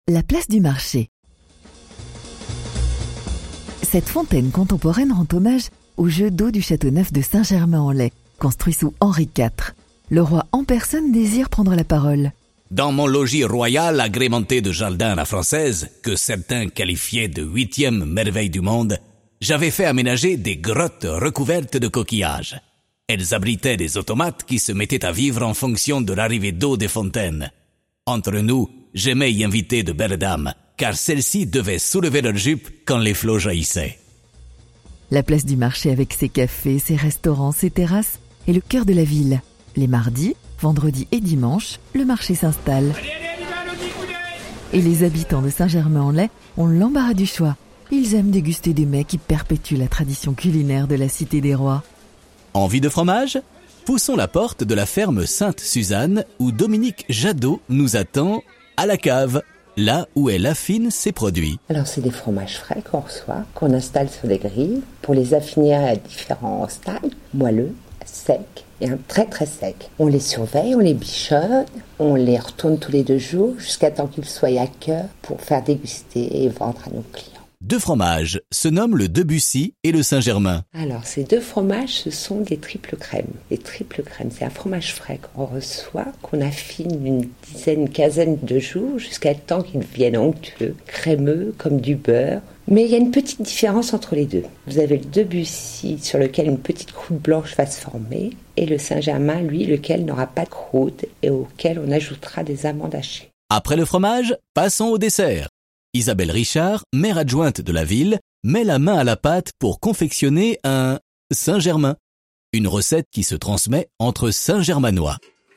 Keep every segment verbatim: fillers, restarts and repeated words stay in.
La place du marché. Cette fontaine contemporaine rend hommage au jeu d'eau du château neuf de Saint-Germain-en-Laye, construit sous Henri quatre. Le roi en personne désire prendre la parole. Dans mon logis royal agrémenté de jardins à la française, que certains qualifiaient de huitième merveille du monde, j'avais fait aménager des grottes recouvertes de coquillages. Elles abritaient des automates qui se mettaient à vivre en fonction de l'arrivée d'eau des fontaines. Entre nous, j'aimais y inviter de belles dames, car celles-ci devaient soulever leurs jupes quand les flots jaillissaient. La place du marché avec ses cafés, ses restaurants, ses terrasses est le cœur de la ville. Les mardis, vendredis et dimanches, le marché s'installe. Et les habitants de Saint-Germain-en-Laye ont l'embarras du choix. Ils aiment déguster des mets qui perpétuent la tradition culinaire de la Cité des Rois. Envie de fromage ? Poussons la porte de la ferme Sainte-Suzanne où Dominique Jadot nous attend à la cave, là où elle affine ses produits. Alors c'est des fromages frais qu'on reçoit, qu'on installe sur des grilles pour les affiner à différents stades, moelleux, secs et un très très sec. On les surveille, on les bichonne, on les retourne tous les deux jours jusqu'à temps qu'ils soient à cœur pour faire déguster et vendre à nos clients. Deux fromages se nomment le Debussy et le Saint-Germain. Alors, ces deux fromages, ce sont des triples crèmes. Les triples crèmes, c'est un fromage frais qu'on reçoit, qu'on affine une dizaine, une quinzaine de jours jusqu'à temps qu'ils deviennent onctueux, crémeux, comme du beurre. Mais il y a une petite différence entre les deux. Vous avez le Debussy sur lequel une petite croûte blanche va se former et le Saint-Germain, lui, lequel n'aura pas de croûte et auquel on ajoutera des amandes hachées. Après le fromage, passons au dessert. Isabelle Richard, maire adjointe de la ville, met la main à la pâte pour confectionner un Saint-Germain, une recette qui se transmet entre Saint-Germanois.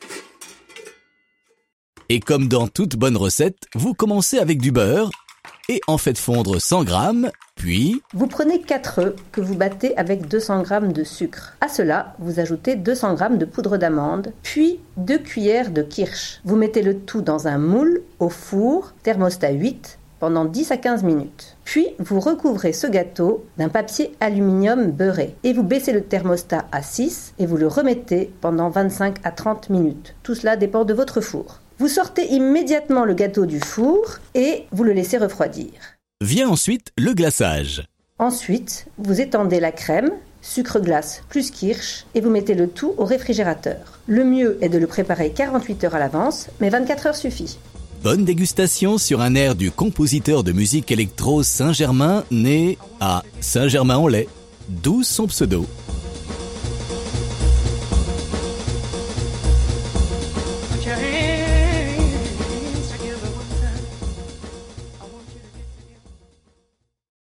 Et comme dans toute bonne recette, vous commencez avec du beurre et en faites fondre cent grammes, puis... Vous prenez quatre œufs que vous battez avec deux cents grammes de sucre. À cela, vous ajoutez deux cents grammes de poudre d'amande, puis deux cuillères de kirsch. Vous mettez le tout dans un moule, au four, thermostat huit, pendant dix à quinze minutes. Puis, vous recouvrez ce gâteau d'un papier aluminium beurré et vous baissez le thermostat à six et vous le remettez pendant vingt-cinq à trente minutes. Tout cela dépend de votre four. Vous sortez immédiatement le gâteau du four et vous le laissez refroidir. Vient ensuite le glaçage. Ensuite, vous étendez la crème, sucre glace plus kirsch et vous mettez le tout au réfrigérateur. Le mieux est de le préparer quarante-huit heures à l'avance, mais vingt-quatre heures suffit. Bonne dégustation sur un air du compositeur de musique électro Saint-Germain, né à Saint-Germain-en-Laye, d'où son pseudo.